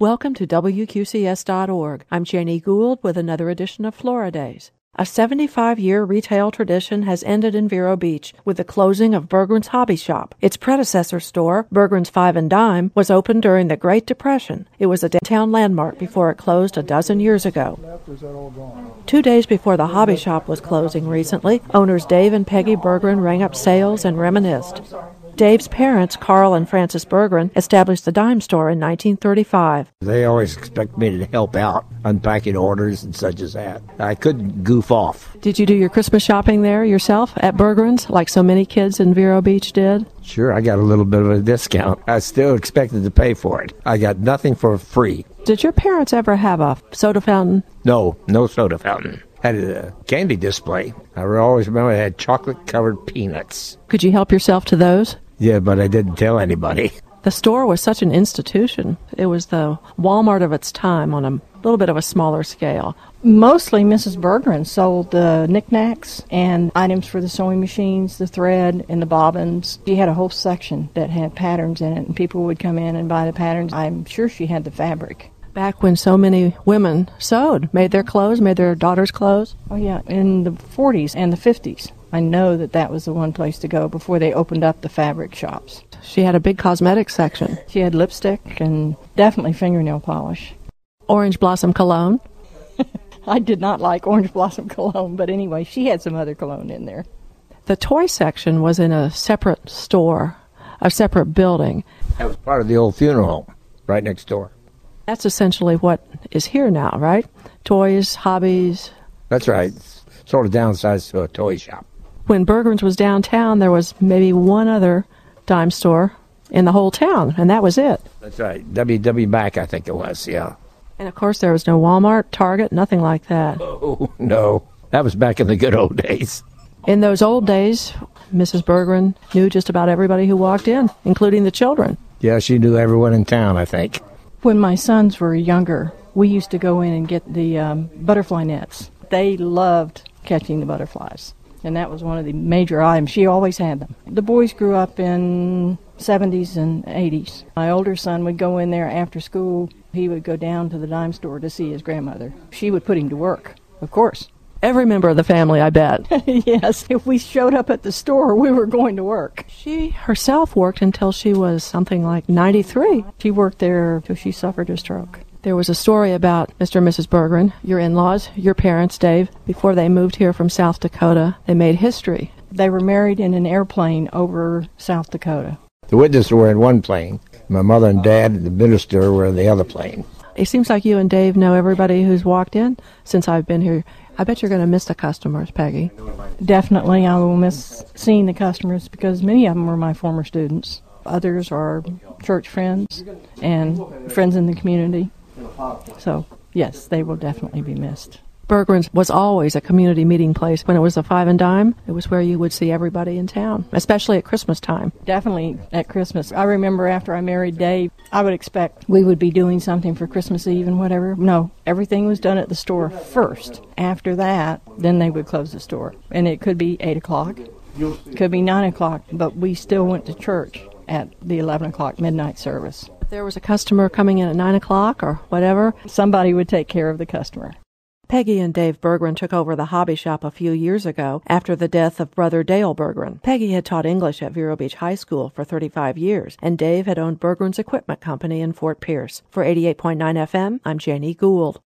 Welcome to WQCS.org. I'm Janie Gould with another edition of Flora Days. A 75-year retail tradition has ended in Vero Beach with the closing of Berggrun's Hobby Shop. Its predecessor store, Berggrun's Five and Dime, was opened during the Great Depression. It was a downtown landmark before it closed a dozen years ago. 2 days before the Hobby Shop was closing recently, owners Dave and Peggy Berggrun rang up sales and reminisced. Dave's parents, Carl and Frances Berggrun, established the dime store in 1935. They always expect me to help out, unpacking orders and such as that. I couldn't goof off. Did you do your Christmas shopping there yourself at Berggrun's, like so many kids in Vero Beach did? Sure, I got a little bit of a discount. I still expected to pay for it. I got nothing for free. Did your parents ever have a soda fountain? No soda fountain. Had a candy display. I always remember it had chocolate-covered peanuts. Could you help yourself to those? Yeah, but I didn't tell anybody. The store was such an institution. It was the Walmart of its time on a little bit of a smaller scale. Mostly Mrs. Berggrun sold the knickknacks and items for the sewing machines, the thread, and the bobbins. She had a whole section that had patterns in it, and people would come in and buy the patterns. I'm sure she had the fabric. Back when so many women sewed, made their clothes, made their daughters' clothes? Oh, yeah, in the 40s and the 50s. I know that was the one place to go before they opened up the fabric shops. She had a big cosmetics section. She had lipstick and definitely fingernail polish. Orange Blossom cologne? I did not like Orange Blossom cologne, but anyway, she had some other cologne in there. The toy section was in a separate store, a separate building. That was part of the old funeral home, right next door. That's essentially what is here now, right? Toys, hobbies. That's right. Sort of downsized to a toy shop. When Berggrun's was downtown, there was maybe one other dime store in the whole town, and that was it. That's right. W.W. Mack, I think it was, yeah. And, of course, there was no Walmart, Target, nothing like that. Oh, no. That was back in the good old days. In those old days, Mrs. Berggrun knew just about everybody who walked in, including the children. Yeah, she knew everyone in town, I think. When my sons were younger, we used to go in and get the butterfly nets. They loved catching the butterflies, and that was one of the major items. She always had them. The boys grew up in 70s and 80s. My older son would go in there after school. He would go down to the dime store to see his grandmother. She would put him to work, of course. Every member of the family, I bet. Yes, if we showed up at the store, we were going to work. She herself worked until she was something like 93. She worked there until she suffered a stroke. There was a story about Mr. and Mrs. Berggrun, your in-laws, your parents, Dave. Before they moved here from South Dakota, they made history. They were married in an airplane over South Dakota. The witnesses were in one plane. My mother and dad and the minister were in the other plane. It seems like you and Dave know everybody who's walked in since I've been here. I bet you're going to miss the customers, Peggy. Definitely, I will miss seeing the customers because many of them were my former students. Others are church friends and friends in the community. So, yes, they will definitely be missed. Berggrun's was always a community meeting place. When it was a Five and Dime, it was where you would see everybody in town, especially at Christmas time. Definitely at Christmas. I remember after I married Dave, I would expect we would be doing something for Christmas Eve and whatever. No, everything was done at the store first. After that, then they would close the store. And it could be 8 o'clock, it could be 9 o'clock, but we still went to church at the 11 o'clock midnight service. If there was a customer coming in at 9 o'clock or whatever, somebody would take care of the customer. Peggy and Dave Berggrun took over the hobby shop a few years ago after the death of brother Dale Berggrun. Peggy had taught English at Vero Beach High School for 35 years, and Dave had owned Berggrun's Equipment Company in Fort Pierce. For 88.9 FM, I'm Janie Gould.